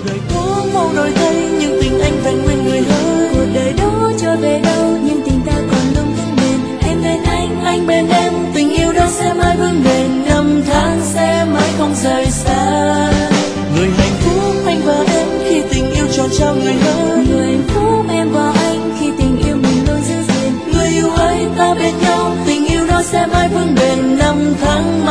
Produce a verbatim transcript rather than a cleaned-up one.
đời có mau đổi thay nhưng tình anh vẹn nguyên người hơn. Cuộc đời đó cho về đâu nhưng tình ta còn luôn vững bền. Em bên anh, Anh bên em, tình yêu đó sẽ mãi vững bền, năm tháng sẽ mãi không rời xa. Người hạnh phúc anh và em khi tình yêu tròn trao người hơn. người hạnh phúc em và anh khi tình yêu mình luôn giữ gìn. Người yêu ơi ta bên nhau, tình yêu đó sẽ mãi vững bền, năm tháng